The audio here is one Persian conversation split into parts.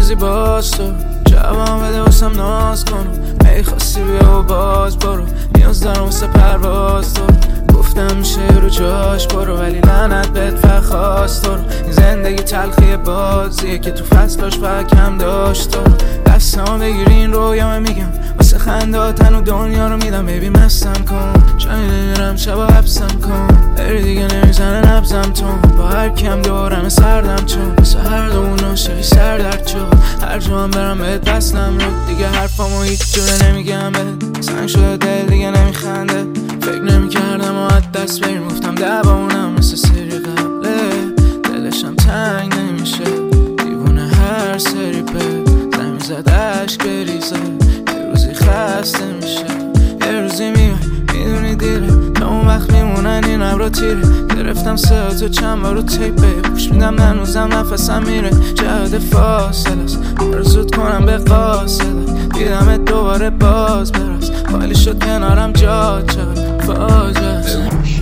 میروزی باز تو جواب بده واسم ناز کنم. ای خواستی بیا و باز برو، نیاز دارم واسه پرواز تو. گفتم میشه رو جاش برو، ولی لعنت بهت فخواست تو. این زندگی تلخی بازیه که تو فصلاش فقط کم داشت تو. دستم بگیر این رویامه میگم واسه خنداتن و دنیا رو میدم. بیبی مستم کن جایی نمیرم شبا حبسم کن. بری دیگه نمیزنه نبزم تو، با هر کم دورم سردم چون واسه هر دو ناشوی سردرد چون. هر جا هم برم بهت بسلم رو، دیگه حرفامو هیچ جوره نمیگم بهت. سنگ شده دل دیگه نمیخنده، فکر نمیکردم و از دست بریم. گفتم دوامونم مثل سری قبله، دلشم تنگ نمیشه دیوونه هر سری به زمین زد عشق بریزه. یه روزی خسته میشه یه روزی میدونی دیره، تا اون وقت میمونن این ابرا تیره. گرفتم ساعتو چند بارو تیپه، خوش میدم هنوزم نفسم میره. جهت فاصله است برو زود کنم به قاصده، دیدمت دوباره باز برس. خالی شد کنارم جا چقدر فاجعه است.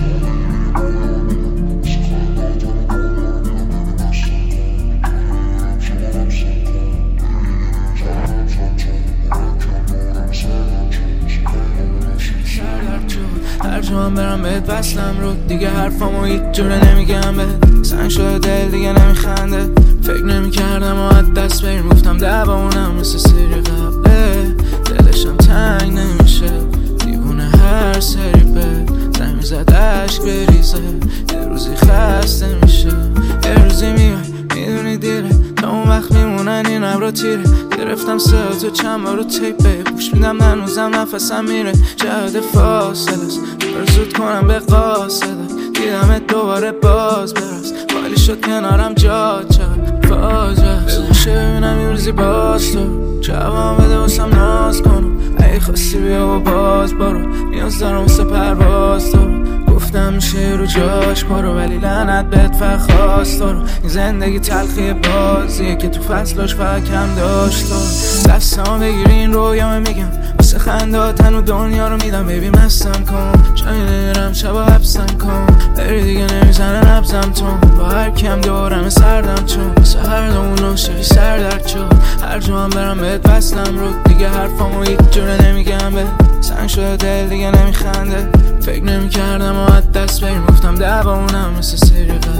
هر جا هم برم بهت بسلم رو، دیگه حرفامو هیچ جوره نمیگم بهت. سنگ شده دل دیگه نمیخنده، فکر نمیکردم و از دست بریم. گفتم دوامونم مثل سری قبله، دلشم تنگ نمیشه دیوونه هر سری به زمین زد عشق بریزه. یه روزی خسته میشه یه روزی میدونی دیره، تا اون وقت میمونن این ابرا تیره. گرفتم ساعتو چند بارو تیپه، خوش میدم هنوزم نفسم میره. جهت فاصله است برو زود کنم به قاصده، دیدمت دوباره باز برس. خالی شد کنارم جا چقدر فاجعه است. بگوشه ببینم یه روزی باز تو جواب بده واسم ناز کنم. ای خواستی بیا و باز برو، نیاز دارم واسه پرواز تو. گفتم میشه رو جاش برو، ولی لعنت بهت فخواست تو. این زندگی تلخی بازیه که تو فصلاش فقط کم داشت تو. دستم بگیر این رویامه میگم واسه خنداتن و دنیا رو میدم. بیبی مستم کن جایی نمیرم شبا حبسم کن. بری دیگه نمیزنه نبزم تو، با هر کم دورم سردم چون واسه هر دو ناشوی سردرد چون. هر جا هم برم بهت بسلم رو، دیگه حرفامو هیچ جوره نمیگم بهت. سنگ شده دل دیگه نمیخنده، فکر نمیکردم و از دست بریم. گفتم دوامونم مثل سری قبله.